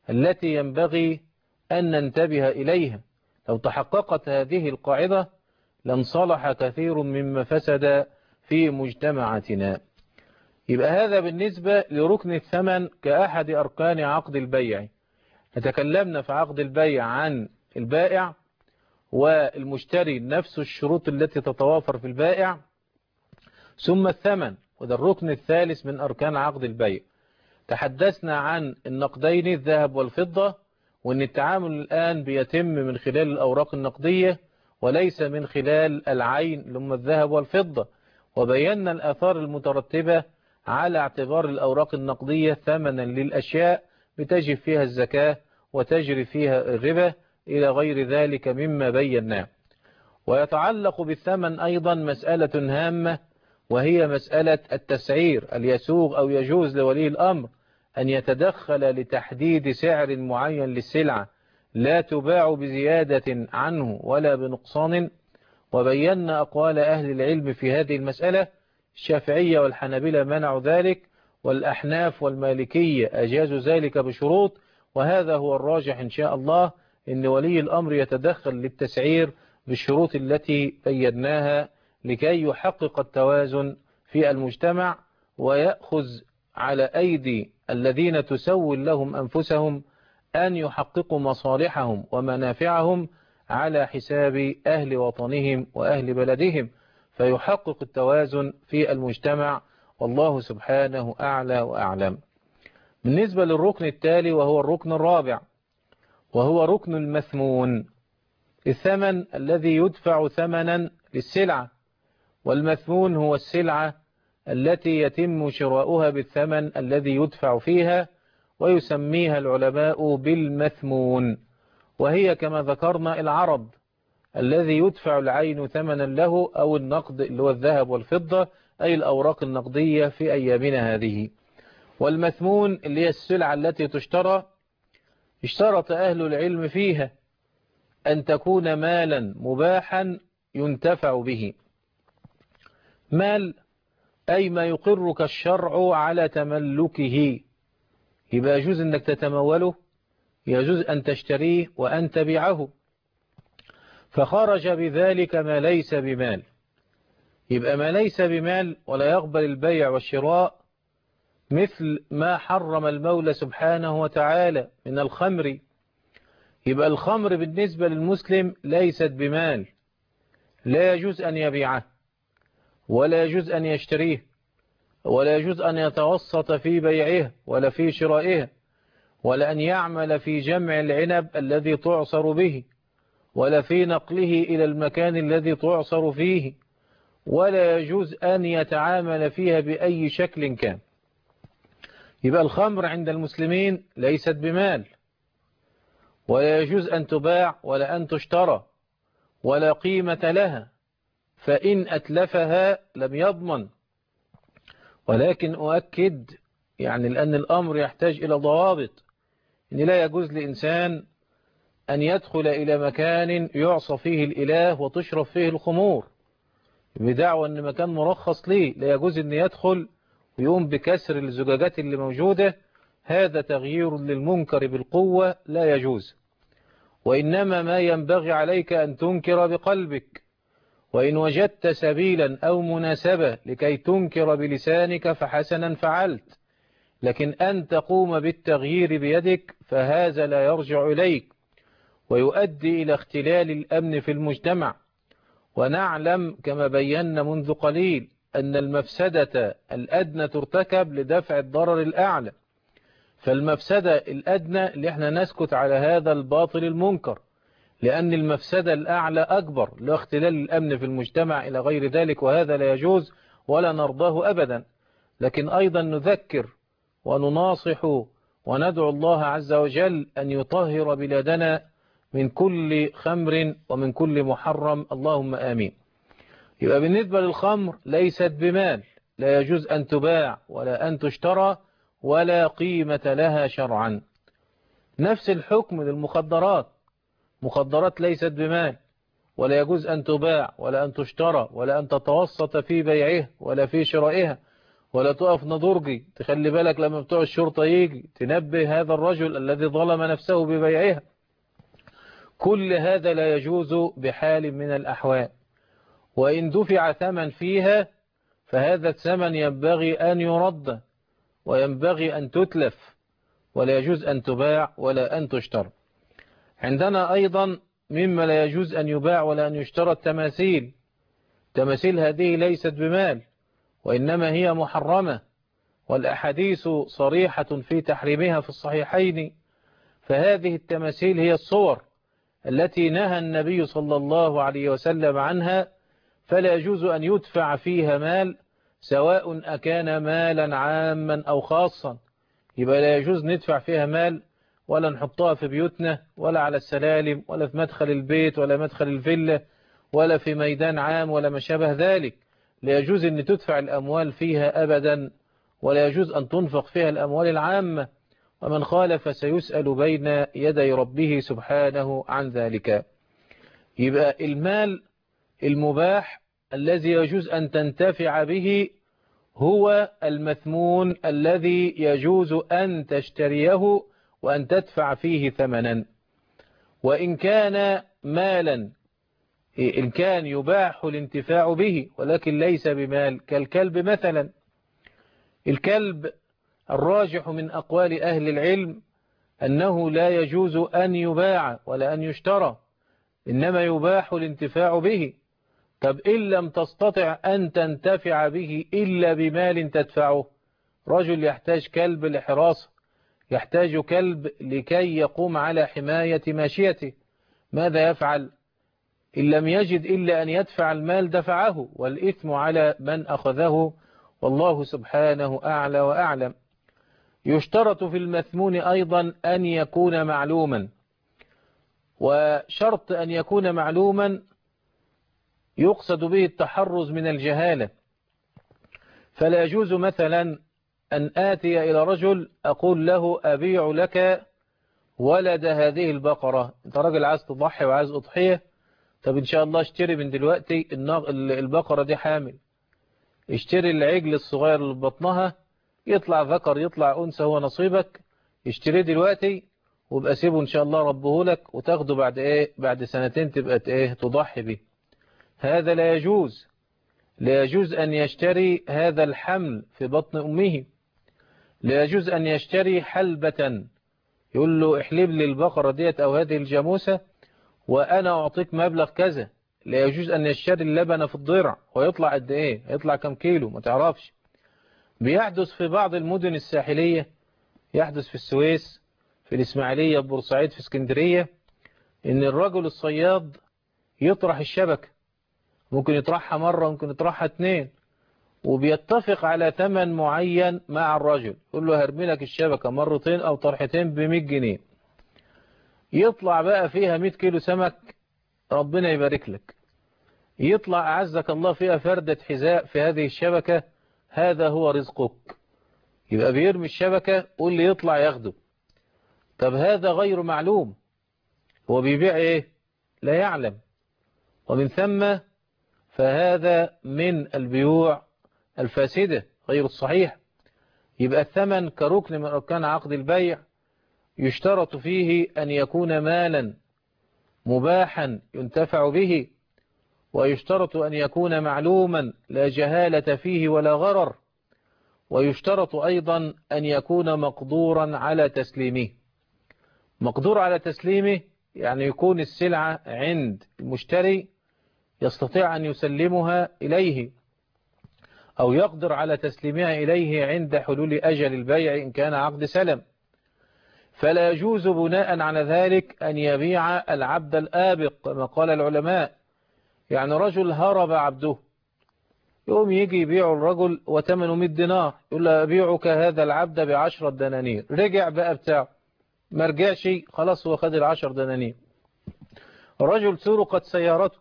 التي ينبغي أن ننتبه إليها. لو تحققت هذه القاعدة لانصلح كثير مما فسد في مجتمعاتنا. يبقى هذا بالنسبة لركن الثمن كأحد أركان عقد البيع. تكلمنا في عقد البيع عن البائع والمشتري نفس الشروط التي تتوافر في البائع، ثم الثمن، وده الركن الثالث من أركان عقد البيع. تحدثنا عن النقدين الذهب والفضة، وأن التعامل الآن بيتم من خلال الأوراق النقدية وليس من خلال العين لما الذهب والفضة، وبينا الآثار المترتبة على اعتبار الأوراق النقدية ثمنا للأشياء بتجب فيها الزكاة وتجري فيها الربا إلى غير ذلك مما بيناه. ويتعلق بالثمن أيضا مسألة هامة، وهي مسألة التسعير. هل يسوغ أو يجوز لولي الأمر أن يتدخل لتحديد سعر معين للسلعة لا تباع بزيادة عنه ولا بنقصان؟ وبينا أقوال أهل العلم في هذه المسألة. الشافعية والحنابلة منعوا ذلك، والأحناف والمالكية أجازوا ذلك بشروط، وهذا هو الراجح إن شاء الله، إن ولي الأمر يتدخل للتسعير بالشروط التي بيناها لكي يحقق التوازن في المجتمع، ويأخذ على أيدي الذين تسول لهم أنفسهم أن يحققوا مصالحهم ومنافعهم على حساب أهل وطنهم وأهل بلدهم، فيحقق التوازن في المجتمع، والله سبحانه أعلى وأعلم. بالنسبة للركن التالي وهو الركن الرابع، وهو ركن المثمون، الثمن الذي يدفع ثمنا للسلعة. والمثمون هو السلعة التي يتم شراؤها بالثمن الذي يدفع فيها، ويسميها العلماء بالمثمون، وهي كما ذكرنا العرض الذي يدفع العين ثمنا له، أو النقد اللي هو الذهب والفضة، أي الأوراق النقدية في أيامنا هذه. والمثمون اللي هي السلعة التي تشترى، اشترط أهل العلم فيها أن تكون مالا مباحا ينتفع به. مال أي ما يقرك الشرع على تملكه، يبقى يجوز أنك تتموله، يجوز أن تشتريه وأن تبيعه. فخرج بذلك ما ليس بمال. يبقى ما ليس بمال ولا يقبل البيع والشراء، مثل ما حرم المولى سبحانه وتعالى من الخمر. يبقى الخمر بالنسبة للمسلم ليست بمال، لا يجوز أن يبيعه ولا يجوز أن يشتريه ولا يجوز أن يتوسط في بيعه ولا في شرائه، ولا أن يعمل في جمع العنب الذي تعصر به، ولا في نقله إلى المكان الذي تعصر فيه، ولا يجوز أن يتعامل فيها بأي شكل كان. يبقى الخمر عند المسلمين ليست بمال، ولا يجوز أن تباع ولا أن تشترى ولا قيمة لها، فإن أتلفها لم يضمن. ولكن أؤكد يعني لأن الأمر يحتاج إلى ضوابط، إن لا يجوز لإنسان أن يدخل إلى مكان يعصى فيه الإله وتشرب فيه الخمور بدعوى أن مكان مرخص ليه، لا يجوز أن يدخل ويقوم بكسر الزجاجات اللي موجودة. هذا تغيير للمنكر بالقوة، لا يجوز. وإنما ما ينبغي عليك أن تنكر بقلبك، وإن وجدت سبيلا أو مناسبة لكي تنكر بلسانك فحسنا فعلت، لكن أن تقوم بالتغيير بيدك فهذا لا يرجع إليك ويؤدي إلى اختلال الأمن في المجتمع. ونعلم كما بينا منذ قليل أن المفسدة الأدنى ترتكب لدفع الضرر الأعلى، فالمفسدة الأدنى اللي احنا نسكت على هذا الباطل المنكر، لأن المفسدة الأعلى أكبر لاختلال الأمن في المجتمع إلى غير ذلك، وهذا لا يجوز ولا نرضاه أبدا. لكن أيضا نذكر ونناصح وندعو الله عز وجل أن يطهر بلادنا من كل خمر ومن كل محرم، اللهم آمين. يبقى بالنسبة للخمر ليست بمال، لا يجوز أن تباع ولا أن تشترى ولا قيمة لها شرعا. نفس الحكم للمخدرات، مخدرات ليست بمال، ولا يجوز أن تباع ولا أن تشترى ولا أن تتوسط في بيعها ولا في شرائها، ولا تقف نضرجي تخلي بالك لما بتوع الشرطة يجي تنبه هذا الرجل الذي ظلم نفسه ببيعها. كل هذا لا يجوز بحال من الأحوال. وإن دفع ثمن فيها فهذا الثمن ينبغي أن يرد وينبغي أن تتلف، ولا يجوز أن تباع ولا أن تشترى. عندنا أيضا مما لا يجوز أن يباع ولا أن يشترى التماثيل. تماثيل هذه ليست بمال وإنما هي محرمة، والأحاديث صريحة في تحريمها في الصحيحين. فهذه التماثيل هي الصور التي نهى النبي صلى الله عليه وسلم عنها، فلا يجوز أن يدفع فيها مال سواء أكان مالا عاما أو خاصا. يبقى لا يجوز ندفع فيها مال ولا نحطها في بيوتنا ولا على السلالم ولا في مدخل البيت ولا مدخل الفيلا ولا في ميدان عام ولا ما شابه ذلك. لا يجوز أن تدفع الأموال فيها أبدا، ولا يجوز أن تنفق فيها الأموال العامة، ومن خالف سيسأل بين يدي ربه سبحانه عن ذلك. يبقى المال المباح الذي يجوز أن تنتفع به هو المثمون الذي يجوز أن تشتريه وأن تدفع فيه ثمنا. وإن كان مالا إن كان يباح الانتفاع به ولكن ليس بمال، كالكلب مثلا. الكلب الراجح من أقوال أهل العلم أنه لا يجوز أن يباع ولا أن يشترى، إنما يباح الانتفاع به. طب إن لم تستطع أن تنتفع به إلا بمال تدفعه، رجل يحتاج كلب لحراسة، يحتاج كلب لكي يقوم على حماية ماشيته، ماذا يفعل؟ إن لم يجد إلا أن يدفع المال دفعه، والإثم على من أخذه، والله سبحانه أعلى وأعلم. يشترط في المثمون أيضا أن يكون معلوما، وشرط أن يكون معلوما يقصد به التحرز من الجهالة. فلا يجوز مثلا أن آتي إلى رجل أقول له أبيع لك ولد هذه البقرة، أنت راجل عايز تضحي وعايز أضحية، طب إن شاء الله اشتري من دلوقتي البقرة دي حامل، اشتري العجل الصغير اللي بطنها، يطلع ذكر يطلع أنثى هو نصيبك، اشتري دلوقتي وابقى سيبه إن شاء الله ربه لك وتاخده بعد إيه بعد سنتين تبقى إيه تضحي به. هذا لا يجوز. لا يجوز أن يشتري هذا الحمل في بطن أمه. لا يجوز أن يشتري حلبة، يقول له احلب لي البقرة ديت أو هذه الجاموسة وأنا أعطيك مبلغ كذا. لا يجوز أن يشتري اللبن في الضرع ويطلع قد إيه، يطلع كم كيلو ما تعرفش. بيحدث في بعض المدن الساحلية، يحدث في السويس، في الإسماعيلية، في بورسعيد، في اسكندرية، إن الرجل الصياد يطرح الشبكة، ممكن يطرحها مرة ممكن يطرحها اتنين، وبيتفق على ثمن معين مع الرجل، يقول له هرمي لك الشبكة مرتين أو طرحتين بمية جنيه، يطلع بقى فيها مية كيلو سمك، ربنا يبارك لك، يطلع أعزك الله فيها فردة حذاء في هذه الشبكة، هذا هو رزقك. يبقى بيرمي الشبكة واللي يطلع ياخده. طب هذا غير معلوم، هو بيبيع ايه؟ لا يعلم. ومن ثم فهذا من البيوع الفاسدة غير الصحيح. يبقى الثمن كركن من أركان عقد البيع، يشترط فيه أن يكون مالا مباحا ينتفع به، ويشترط أن يكون معلوما لا جهالة فيه ولا غرر، ويشترط أيضا أن يكون مقدورا على تسليمه. مقدور على تسليمه يعني يكون السلعة عند المشتري يستطيع أن يسلمها إليه، أو يقدر على تسليمها إليه عند حلول أجل البيع إن كان عقد سلم. فلا يجوز بناء على ذلك أن يبيع العبد الآبق كما قال العلماء. يعني رجل هرب عبده، يوم يجي يبيع الرجل وثمنه مئة دينار، يقول له أبيعك هذا العبد بعشرة دنانير، رجع بقى بتاعه ما رجعش، خلاص هو خد العشر دنانير. رجل سرقت سيارته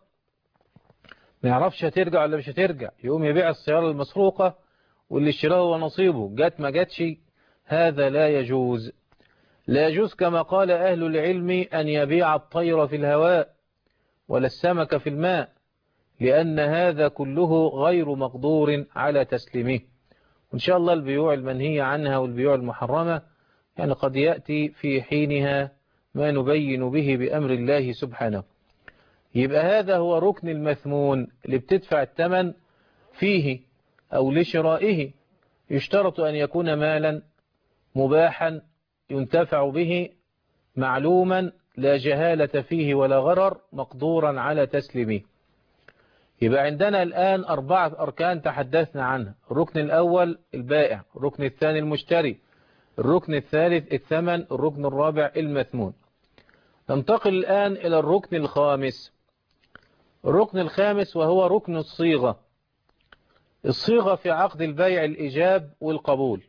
ما يعرفش هترجع ولا مش هترجع، يقوم يبيع السيارة المسروقة واللي اشتراه هو نصيبه، جات ما جاتش، هذا لا يجوز. لا يجوز كما قال أهل العلم أن يبيع الطير في الهواء ولا السمك في الماء، لأن هذا كله غير مقدور على تسليمه. وإن شاء الله البيوع المنهية عنها والبيوع المحرمة يعني قد يأتي في حينها ما نبين به بأمر الله سبحانه. يبقى هذا هو ركن المثمون اللي بتدفع الثمن فيه أو لشرائه. يشترط أن يكون مالا مباحا ينتفع به معلوما لا جهالة فيه ولا غرر مقدورا على تسليمه. يبقى عندنا الآن أربعة أركان تحدثنا عنها. الركن الأول البائع، الركن الثاني المشتري، الركن الثالث الثمن، الركن الرابع المثمون. ننتقل الآن إلى الركن الخامس. الركن الخامس وهو ركن الصيغة. الصيغة في عقد البيع الإيجاب والقبول.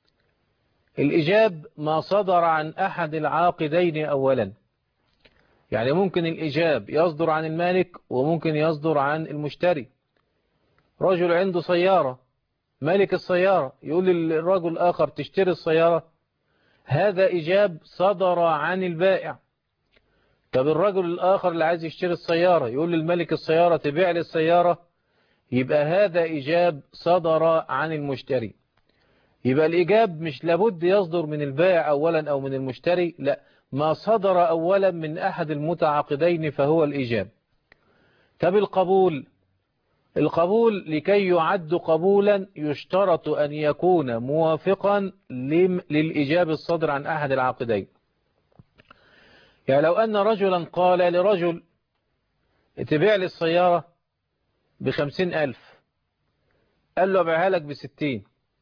الإيجاب ما صدر عن أحد العاقدين أولا، يعني ممكن الإيجاب يصدر عن المالك وممكن يصدر عن المشتري. رجل عنده سيارة، مالك السيارة يقول للرجل الآخر تشتري السيارة، هذا إيجاب صدر عن البائع. طب الرجل الآخر اللي عايز يشتري السيارة يقول للملك السيارة تبيع لي السيارة، يبقى هذا إيجاب صدر عن المشتري. يبقى الإيجاب مش لابد يصدر من البائع أولا أو من المشتري، لا، ما صدر أولا من أحد المتعاقدين فهو الإيجاب. طب القبول، القبول لكي يعد قبولا يشترط أن يكون موافقا للإيجاب الصدر عن أحد العاقدين. يعني لو أن رجلا قال لرجل تبيع لي السيارة بخمسين ألف، قال له أبيعها لك بستين،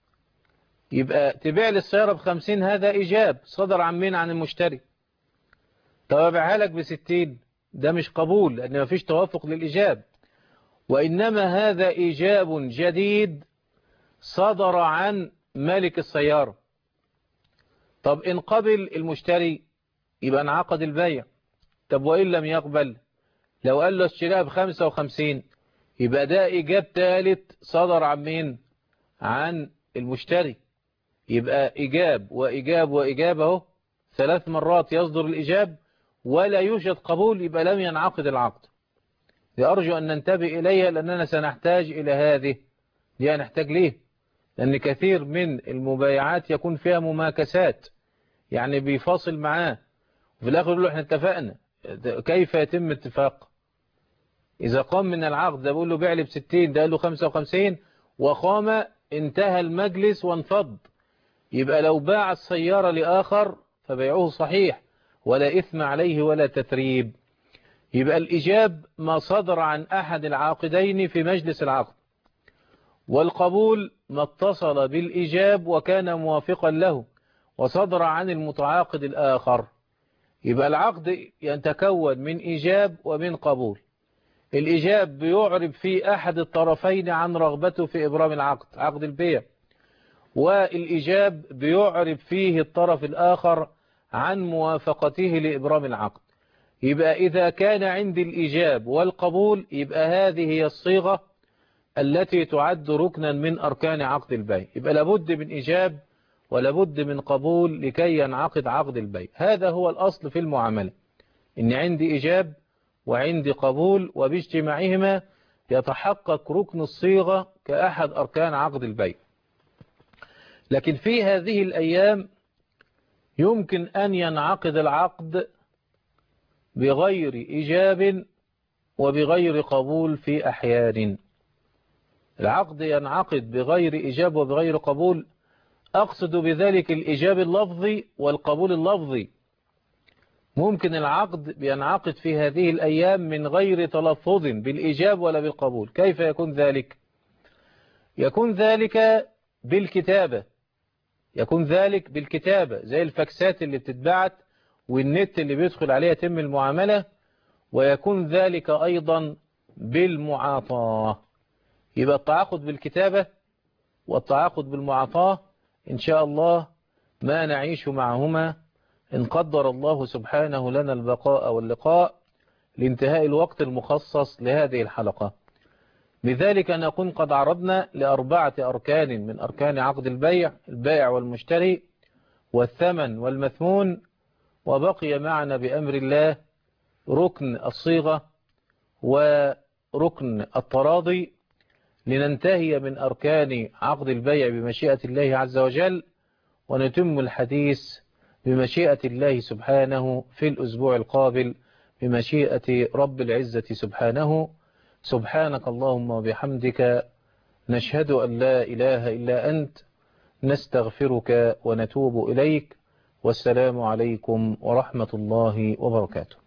يبقى تبيع لي السيارة بخمسين هذا إيجاب صدر عن مين؟ عن المشتري. طب أبيعها لك بستين، ده مش قبول لأن ما فيش توافق للإيجاب، وإنما هذا إيجاب جديد صدر عن مالك السيارة. طب إن قبل المشتري يبقى انعقد البيع. طب وإن لم يقبل، لو قال له اشتريها بخمسة وخمسين، يبقى ده إيجاب ثالث صدر عن مين؟ عن المشتري. يبقى إيجاب وإيجاب وإيجاب اهو ثلاث مرات يصدر الإيجاب ولا يوجد قبول، يبقى لم ينعقد العقد. أرجو أن ننتبه إليها لأننا سنحتاج إلى هذه. دي هنحتاج ليه؟ لأن كثير من المبايعات يكون فيها مماكسات، يعني بيفاصل معاه وفي الآخر يقول له احنا اتفقنا. كيف يتم اتفاق؟ إذا قام من العقد ده بيقول له بيع لي بستين، ده قال له خمسة وخمسين، وقام انتهى المجلس وانفض، يبقى لو باع السيارة لآخر فبيعه صحيح ولا إثم عليه ولا تثريب. يبقى الإيجاب ما صدر عن أحد العاقدين في مجلس العقد، والقبول ما اتصل بالإيجاب وكان موافقا له وصدر عن المتعاقد الآخر. يبقى العقد يتكون من إيجاب ومن قبول. الإيجاب بيعرب في أحد الطرفين عن رغبته في إبرام العقد، عقد البيع، والإيجاب بيعرب فيه الطرف الآخر عن موافقته لإبرام العقد. يبقى إذا كان عندي الإيجاب والقبول يبقى هذه هي الصيغة التي تعد ركنا من أركان عقد البيع. يبقى لابد من إيجاب ولابد من قبول لكي ينعقد عقد البيع. هذا هو الأصل في المعاملة، إن عندي إيجاب وعندي قبول، وباجتماعهما يتحقق ركن الصيغة كأحد أركان عقد البيع. لكن في هذه الأيام يمكن أن ينعقد العقد بغير إيجاب وبغير قبول. في أحيان العقد ينعقد بغير إيجاب وبغير قبول، أقصد بذلك الإيجاب اللفظي والقبول اللفظي. ممكن العقد بينعقد في هذه الأيام من غير تلفظ بالإيجاب ولا بالقبول. كيف يكون ذلك؟ يكون ذلك بالكتابة، يكون ذلك بالكتابة زي الفاكسات اللي بتتبعت والنت اللي بيدخل عليها يتم المعاملة، ويكون ذلك أيضا بالمعاطاة. يبقى التعاقد بالكتابة والتعاقد بالمعاطاة إن شاء الله ما نعيش معهما إن قدر الله سبحانه لنا البقاء واللقاء لانتهاء الوقت المخصص لهذه الحلقة. بذلك نكون قد عرضنا لأربعة أركان من أركان عقد البيع: البائع والمشتري والثمن والمثمون، وبقي معنا بأمر الله ركن الصيغة وركن التراضي. لننتهي من أركان عقد البيع بمشيئة الله عز وجل، ونتم الحديث بمشيئة الله سبحانه في الأسبوع القابل بمشيئة رب العزة سبحانه. سبحانك اللهم وبحمدك، نشهد أن لا إله إلا أنت، نستغفرك ونتوب إليك. والسلام عليكم ورحمة الله وبركاته.